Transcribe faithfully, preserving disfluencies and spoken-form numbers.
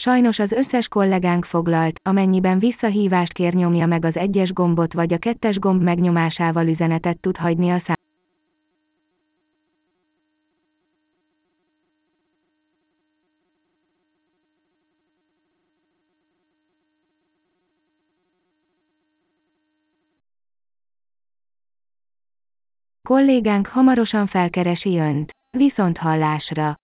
Sajnos az összes kollégánk foglalt, amennyiben visszahívást kér, nyomja meg az egyes gombot vagy a kettes gomb megnyomásával üzenetet tud hagyni a szám. Kollégánk hamarosan felkeresi Önt. Viszonthallásra!